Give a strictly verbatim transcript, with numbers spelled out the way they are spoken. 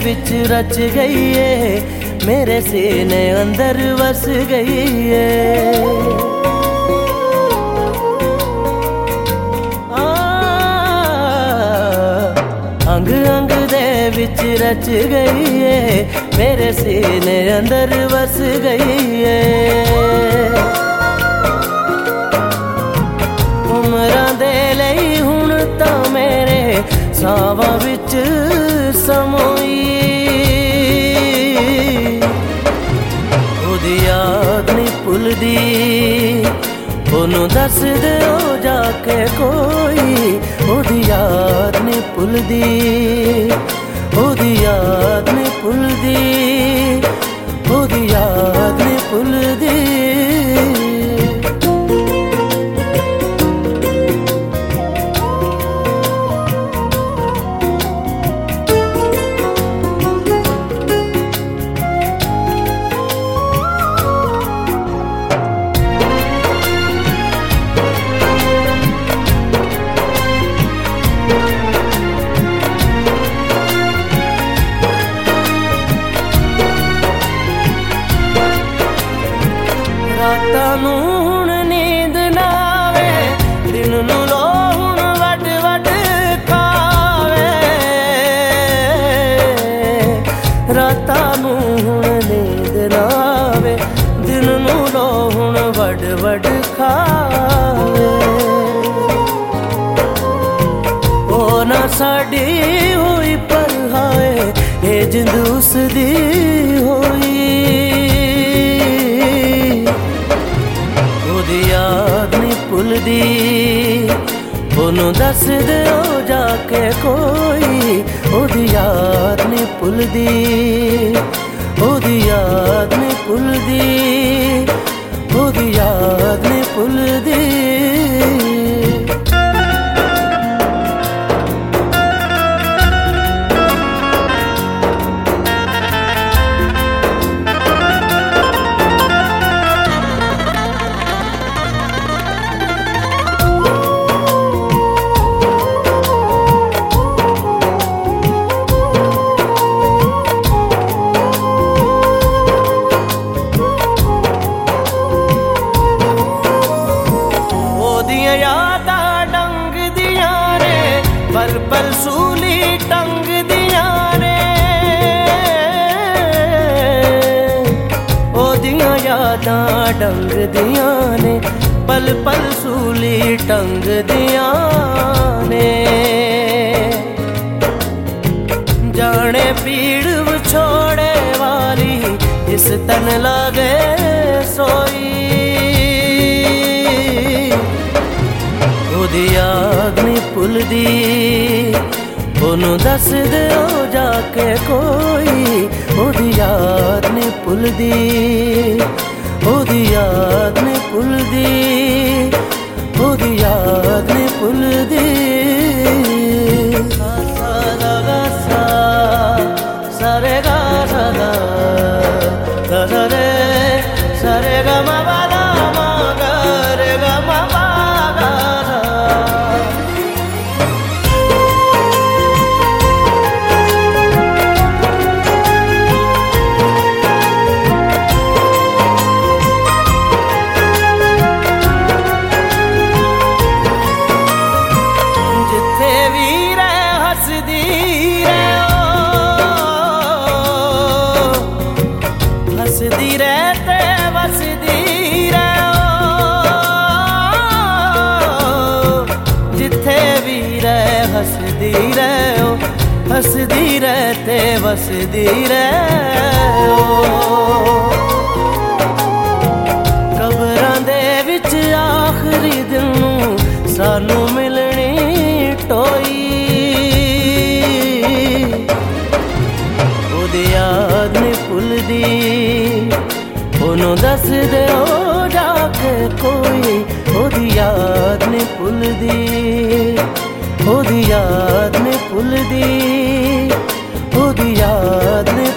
विच रच गई है, मेरे सीने अंदर वस गई है। अंग अंग दे विच रच गई है, मेरे सीने अंदर वस गई है। उमरां दे लई हुण तां मेरे सावां विच समोई, ओदी याद नहीं भुलदी, ओनू दस दिओ जाके कोई, ओदी याद नहीं भुलदी, ओदी याद नहीं भुलदी, ओदी याद नहीं भुलदी। रातां नूं हुण नींद ना आवे, दिन नूं लो हुण वड वड खावे। रातां नूं हुण नींद ना आवे, दिन नूं लो हुण वड वड खावे। ओ ना साडी होई पर हाय, ए जिंद उसदी होई। ओदी याद नहीं भुलदी, ओनू दस दिओ जाके कोई, ओदी याद नहीं भुलदी, ओदी याद नहीं भुलदी, ओदी याद नहीं भुलदी। पल पल सूली टंग दियां ने, ओदियां यादां डंग दियां ने, पल पल सूली टंग दियां ने। जाने पीड़ विछोड़े वाली इस तन लागे सोई, ओदी याद नहीं भुलदी, ओनू दस दिओ जाके कोई, ओदी याद नहीं भुलदी, ओदी याद नहीं भुलदी, ओदी याद नहीं भुलदी। सा सा गा सा, सा रे गा सा गा, सा सा रे, सा रे गा मा पा धा मा गा रे गा मा पा गा धा। हसदी रहते वसदी रहो, जिथे भी रह हसदी रहो, हसदी रहते वसदी रहो। कबरां दे विच आखरी दिन नूं सानू मिलनी टोई, ओदी याद नहीं भुलदी, ओनू दस दिओ जाके कोई, ओदी याद नहीं भुलदी, ओदी याद नहीं भुलदी, ओदी याद नहीं